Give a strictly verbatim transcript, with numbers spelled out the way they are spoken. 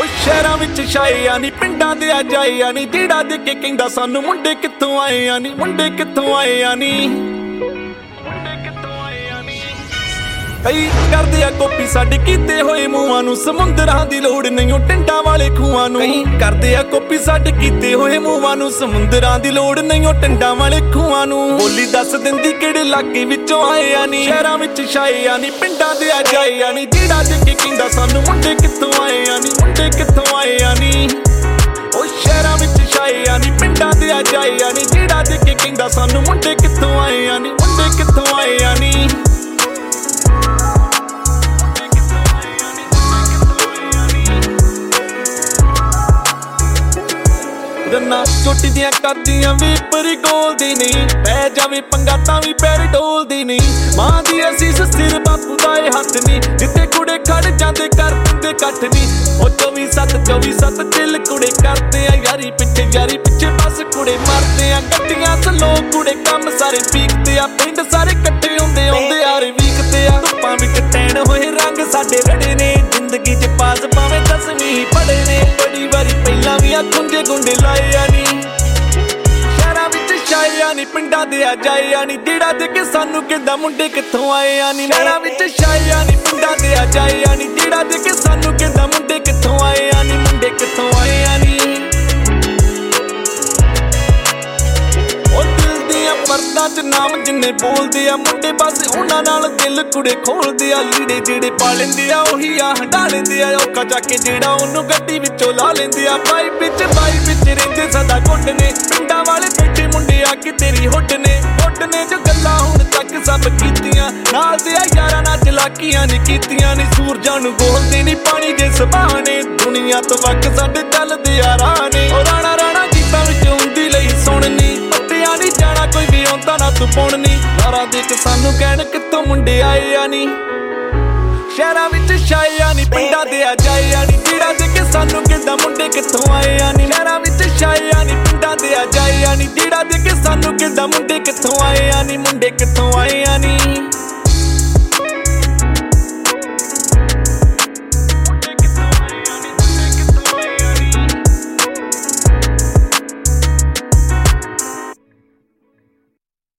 ਸ਼ਹਿਰਾਂ ਵਿੱਚ ਛਾਇਆ ਨੀ ਪਿੰਡਾਂ ਦੇ ਆ ਜਾਇਆ ਨੀ ਜਿਹੜਾ ਦੇ ਕੇ ਕਹਿੰਦਾ ਸਾਨੂੰ ਮੁੰਡੇ ਕਿੱਥੋਂ ਆਏ ਆ ਨੀ ਮੁੰਡੇ ਕਿੱਥੋਂ ਆਏ ਆ ਨੀ ਮੁੰਡੇ ਕਿੱਥੋਂ ਆਏ ਆ ਨੀ ਕਈ ਕਰਦੇ ਆ ਕਾਪੀ ਸਾਡੇ ਕੀਤੇ ਹੋਏ ਮੂੰਹਾਂ ਨੂੰ ਸਮੁੰਦਰਾਂ ਦੀ ਲੋੜ ਨਹੀਂ ਉਹ ਟਿੰਡਾਂ ਵਾਲੇ ਖੂਹਾਂ ਨੂੰ ਕਈ ਕਰਦੇ ਆ ਕਾਪੀ ਸਾਡੇ ਕੀਤੇ ਹੋਏ ਮੂੰਹਾਂ ਨੂੰ ਸਮੁੰਦਰਾਂ ਦੀ ਲੋੜ ਨਹੀਂ ਉਹ ਟਿੰਡਾਂ ਵਾਲੇ ਖੂਹਾਂ ਨੂੰ ਬੋਲੀ ਦੱਸ ਦਿੰਦੀ ਕਿਹੜੇ ਇਲਾਕੇ ਵਿੱਚੋਂ ਆਏ ਆ ਨੀ ਸ਼ਹਿਰਾਂ ਵਿੱਚ ਛਾਏ ਆ ਨੀ ਪਿੰਡਾਂ ਦੇ ਆ ਜਾਏ ਆ ਨੀ ਜਿਹੜਾ ਦੇ ਕੇ ਕਹਿੰਦਾ ਸਾਨੂੰ ਮੁੰਡੇ ਕਿੱਥੋਂ ਆਏ ਆ ਨੀ ਮੁੰਡੇ ਕਿੱਥੋਂ ਆਏ ਆ ਨੀ ਉਹ ਸ਼ਹਿਰਾਂ ਵਿੱਚ ਛਾਏ ਆ ਨੀ ਪਿੰਡਾਂ ਦੇ ਆ ਜਾਏ ਆ ਨੀ ਜਿਹੜਾ ਦੇ ਕੇ ਕਹਿੰਦਾ ਸਾਨੂੰ ਮੁੰਡੇ ਕਿੱਥੋਂ ਆਏ ਆ ਨੀ ਮੁੰਡੇ ਕਿੱਥੋਂ ਆਏ ਆ ਨੀ ਗੰਨਾ ਛੋਟੀ ਦੀਆਂ ਕਰਦੀਆਂ ਵੀ ਪਰੀ ਗੋਲਦੀ ਨਹੀਂ ਪੈ ਜਾਵੇ ਪੰਗਾ ਤਾਂ ਵੀ ਪੈਰ ਡੋਲਦੀ ਨਹੀਂ ਮਾਂ ਦੀ ਅਸੀਸ ਸਿਰ ਬਾਪੂ ਦਾ ਇਹ ਹੱਥ ਨਹੀਂ ਜਿੱਥੇ ਕੁੜੇ ਖੜ ਜਾਂਦੇ ਕਰ ਦਿੰਦੇ ਕੱਠ ਨਹੀਂ ਉਹ ਚੌਵੀ ਸੱਤ ਚੌਵੀ ਸੱਤ ਦਿਲ ਕੁੜੇ ਕਰਦੇ ਆ ਯਾਰੀ ਪਿੱਛੇ ਯਾਰੀ ਪਿੱਛੇ ਬਸ ਕੁੜੇ ਮਰਦੇ ਆ ਗੱਡੀਆਂ ਸਲੋ ਕੁੜੇ ਕੰਮ ਸਾਰੇ ਪੀਕਦੇ ਆ ਪਿੰਡ ਸਾਰੇ ਇਕੱਠੇ ਹੁੰਦੇ ਆਉਂਦੇ ਯਾਰ ਵੀਕਦੇ ਆ ਧੁੱਪਾਂ ਵਿੱਚ ਟੈਣ ਹੋਏ ਰੰਗ ਸਾਡੇ ਰੜੇ ਨੇ ਜ਼ਿੰਦਗੀ 'ਚ ਪਾਸ ਭਾਵੇਂ ਦਸਵੀਂ ਪੜੇ ਨੇ ਬੜੀ ਵਾਰੀ ਪਹਿਲਾਂ ਵੀ ਆ ਖੁੰਝੇ ਗੁੰਡੇ ਲਾਏ ਆ ਨੀ ਸ਼ਹਿਰਾਂ ਵਿੱਚ ਛਾਏ ਆ ਨੀ ਪਿੰਡਾਂ ਦੇ ਆ ਜਾਏ ਆ ਨੀ ਜਿਹੜਾ ਦੇ ਕੇ ਸਾਨੂੰ ਕਹਿੰਦਾ ਮੁੰਡੇ ਕਿੱਥੋਂ ਆਏ ਆ ਨੀ ਸ਼ਹਿਰਾਂ ਵਿੱਚ ਛਾਏ ਆ ਨੀ ਪਿੰਡਾਂ ਦੇ ਆ ਜਾਏ ਆ ਨੀ ਜਿਹੜਾ ਦੇ ਕੇ ਸਾਨੂੰ ਕਹਿੰਦਾ ਮੁੰਡੇ ਕਿੱਥੋਂ ਆਏ ਆ ਨੀ ਮੁੰਡੇ ਕਿੱਥੋਂ ਆਏ ਆ ਨੀ ਉਹ ਦਿਲ ਦੀਆਂ ਪਰਦਾਂ 'ਚ ਨਾਮ ਜਿੰਨੇ ਬੋਲਦੇ ਆ ਮੁੰਡੇ ਬਸ ਉਹਨਾਂ ਨਾਲ ਦਿਲ ਕੁੜੇ ਖੋਲਦੇ ਆ ਲੀੜੇ ਜਿਹੜੇ ਪਾ ਲੈਂਦੇ ਆ ਉਹੀ ਆ ਹੰਡਾ ਲੈਂਦੇ ਆ ਔਖਾ ਜਾ ਕੇ ਜਿਹੜਾ ਉਹਨੂੰ ਗੱਡੀ ਵਿੱਚੋਂ ਲਾ ਲੈਂਦੇ ਆ ਬਾਈ ਵਿੱਚ ਬਾਈ ਵਿੱਚ ਰਹਿੰਦੇ ਸਦਾ ਘੁੱਟ ਨੇ ਪਿੰਡਾਂ ਵਾਲੇ ਬੈਠੇ ਮੁੰਡੇ ਆ ਕਿ ਤੇਰੀ ਹੁੱਡ ਨੇ ਹੁੱਡ ਨੇ ਜੋ ਗੱਲਾਂ ਹੁਣ ਤੱਕ ਸਭ ਕੀਤੀਆਂ ਨਾਲ ਦੇ ਆ ਯਾਰਾਂ ਨਾਲ ਚਲਾਕੀਆਂ ਨੀ ਕੀਤੀਆਂ ਨੀ ਸੂਰਜਾਂ ਨੂੰ ਗੋਲਦੇ ਨੀ ਪਾਣੀ ਦੇ ਸੁਭਾਅ ਨੇ ਦੁਨੀਆ ਤੋਂ ਵੱਖ ਸਾਡੇ ਚੱਲਦੇ ਆ ਰਾਹ ਨੇ ਉਹ ਰਾਣਾ ਰਾਣਾ ਗੀਤਾਂ ਵਿੱਚ ਹੁੰਦੀ ਲਈ ਸੁਣਨੀ ਪੱਟਿਆਂ ਨੀ ਜਾਣਾ ਕੋਈ ਵੀ ਆਉਂਦਾ ਨਾ ਤੂੰ ਪੁਣਨੀ ਸਾਰਾ ਦੇਖ ਸਾਨੂੰ ਕਹਿਣ ਕਿੱਥੋਂ ਮੁੰਡੇ ਆਏ ਆ ਨੀ ਸ਼ਹਿਰਾਂ ਵਿੱਚ ਛਾਏ ਆ ਨੀ ਪਿੰਡਾਂ ਦੇ ਆ ਜਾਏ ਆ ਨੀ ਜਿਹੜਾ ਦੇ ਕੇ ਸਾਨੂੰ ਕਹਿੰਦਾ ਮੁੰਡੇ ਕਿੱਥੋਂ ਆਏ ਆ ਨੀ ਸ਼ਹਿਰਾਂ ਵਿੱਚ ਛਾਏ ਆ ਨੀ ਪਿੰਡਾਂ ਦੇ ਆ ਜਾਏ ਆ ਨੀ ਜਿਹੜਾ ਦੇ ਕੇ ਸਾਨੂੰ ਕਹਿੰਦਾ ਮੁੰਡੇ ਕਿੱਥੋਂ ਆਏ ਆ ਨੀ ਮੁੰਡੇ ਕਿੱਥੋਂ ਆਏ ਆ ਨੀ